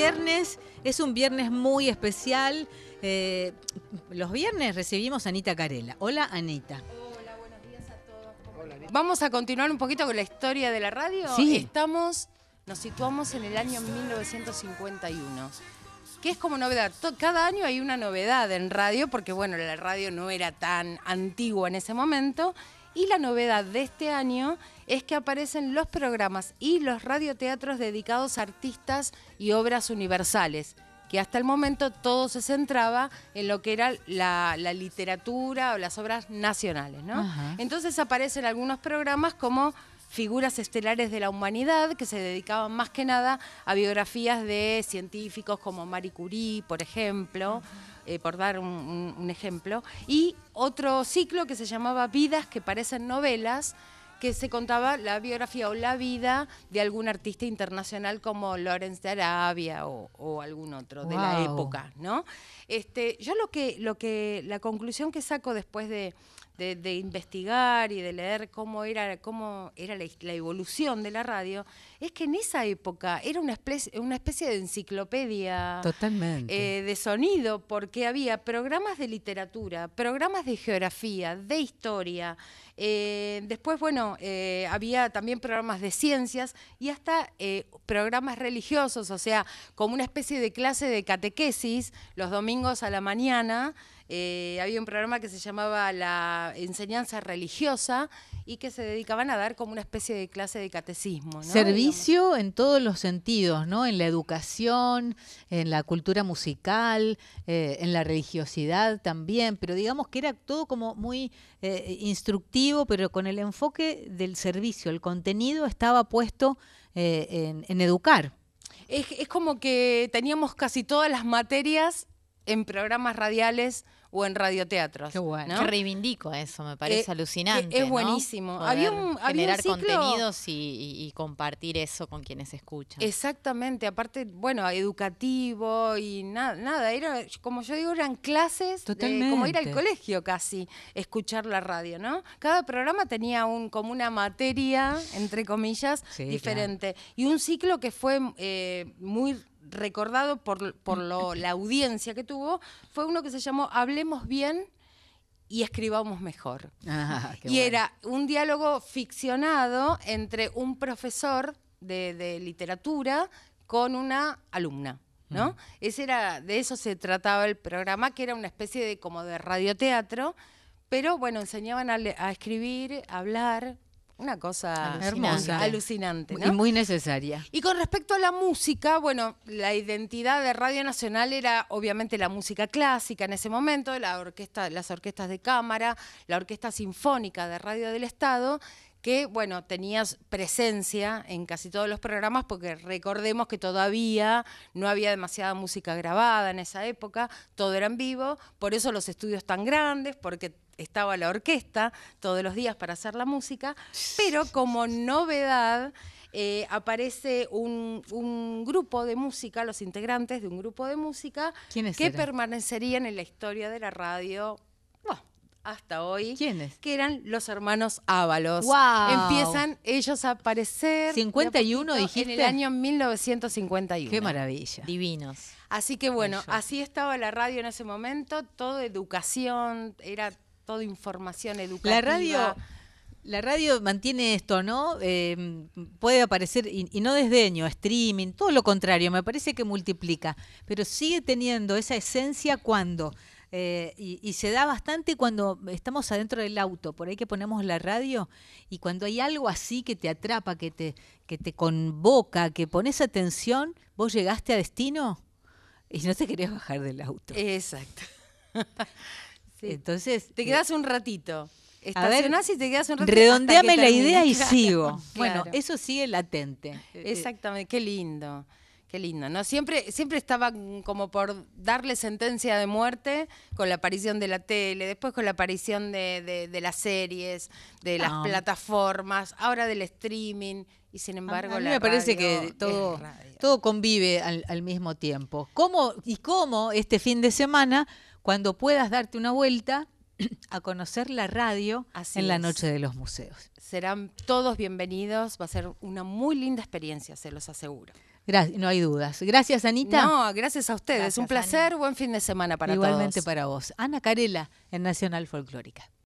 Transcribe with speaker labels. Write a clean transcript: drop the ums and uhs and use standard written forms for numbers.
Speaker 1: viernes, es un viernes muy especial. Los viernes recibimos a Anita Carela. Hola, Anita.
Speaker 2: Hola, buenos días a todos. Vamos a continuar un poquito con la historia de la radio.
Speaker 1: Sí.
Speaker 2: Nos situamos en el año 1951. Que es como novedad. Cada año hay una novedad en radio, porque bueno, la radio no era tan antigua en ese momento. Y la novedad de este año es que aparecen los programas y los radioteatros dedicados a artistas y obras universales, que hasta el momento todo se centraba en lo que era la literatura o las obras nacionales, ¿no?
Speaker 1: Ajá.
Speaker 2: Entonces aparecen algunos programas como Figuras Estelares de la Humanidad, que se dedicaban más que nada a biografías de científicos como Marie Curie, por ejemplo, por dar un ejemplo, y otro ciclo que se llamaba Vidas que parecen novelas, que se contaba la biografía o la vida de algún artista internacional como Lawrence de Arabia o algún otro de la época, ¿no? Yo la conclusión que saco después de investigar y de leer cómo era la evolución de la radio, es que en esa época era una especie de enciclopedia.
Speaker 1: Totalmente.
Speaker 2: De sonido, porque había programas de literatura, programas de geografía, de historia, después, bueno, había también programas de ciencias y hasta programas religiosos, o sea, como una especie de clase de catequesis los domingos a la mañana. Había un programa que se llamaba La Enseñanza Religiosa y que se dedicaban a dar como una especie de clase de catecismo, ¿no?
Speaker 1: Servicio en todos los sentidos, ¿no? En la educación, en la cultura musical, en la religiosidad también, pero digamos que era todo como muy instructivo, pero con el enfoque del servicio. El contenido estaba puesto en educar.
Speaker 2: Es como que teníamos casi todas las materias en programas radiales o en radioteatros.
Speaker 1: Qué bueno.
Speaker 2: ¿no?
Speaker 3: Que reivindico eso, me parece alucinante.
Speaker 2: Es buenísimo.
Speaker 3: ¿No?
Speaker 2: Había
Speaker 3: generar
Speaker 2: un ciclo,
Speaker 3: contenidos y compartir eso con quienes escuchan.
Speaker 2: Exactamente, aparte, bueno, educativo y nada, era, como yo digo, eran clases, como ir al colegio casi, escuchar la radio, ¿no? Cada programa tenía como una materia, entre comillas, diferente. Claro. Y un ciclo que fue muy recordado por la audiencia que tuvo, fue uno que se llamó Hablemos Bien y Escribamos Mejor. Y era un diálogo ficcionado entre un profesor de literatura con una alumna, ¿no? De eso se trataba el programa, que era una especie de como de radioteatro, pero bueno, enseñaban a escribir, a hablar. Una cosa hermosa, alucinante, ¿no?
Speaker 1: Y muy necesaria.
Speaker 2: Y con respecto a la música, bueno, la identidad de Radio Nacional era obviamente la música clásica en ese momento, las orquestas de cámara, la Orquesta Sinfónica de Radio del Estado, que, bueno, tenías presencia en casi todos los programas, porque recordemos que todavía no había demasiada música grabada en esa época, todo era en vivo, por eso los estudios tan grandes, porque estaba la orquesta todos los días para hacer la música, pero como novedad aparece un grupo de música, los integrantes de un grupo de música que permanecerían en la historia de la radio hasta hoy.
Speaker 1: ¿Quiénes?
Speaker 2: Que eran los hermanos Ábalos.
Speaker 1: ¡Wow!
Speaker 2: Empiezan ellos a aparecer
Speaker 1: 51, dijiste.
Speaker 2: En el año 1951.
Speaker 1: ¡Qué maravilla!
Speaker 3: Divinos.
Speaker 2: Así que bueno, así estaba la radio en ese momento, todo educación, era todo información educativa.
Speaker 1: La radio mantiene esto, ¿no? Puede aparecer, y no desdeño, streaming, todo lo contrario, me parece que multiplica, pero sigue teniendo esa esencia cuando, y se da bastante cuando estamos adentro del auto, por ahí que ponemos la radio, y cuando hay algo así que te atrapa, que te convoca, que pones atención, vos llegaste a destino y no te querés bajar del auto.
Speaker 2: Exacto. Sí.
Speaker 1: Entonces
Speaker 2: te quedás un ratito. Estacionás y te quedás un ratito.
Speaker 1: Redondeame la idea y sigo.
Speaker 2: Claro.
Speaker 1: Bueno, eso sigue latente.
Speaker 2: Exactamente, qué lindo. Qué lindo, ¿no? Siempre estaba como por darle sentencia de muerte con la aparición de la tele, después con la aparición de las series, de las plataformas, ahora del streaming, y sin embargo
Speaker 1: a mí me parece que todo convive al mismo tiempo. ¿Cómo este fin de semana, cuando puedas darte una vuelta, a conocer la radio en la Noche de los Museos.
Speaker 2: Serán todos bienvenidos, va a ser una muy linda experiencia, se los aseguro.
Speaker 1: No hay dudas. Gracias, Anita.
Speaker 2: No, gracias a ustedes. Gracias, un placer, Ani. Buen fin de semana para
Speaker 1: Igualmente
Speaker 2: todos.
Speaker 1: Para vos. Ana Carela, en Nacional Folclórica.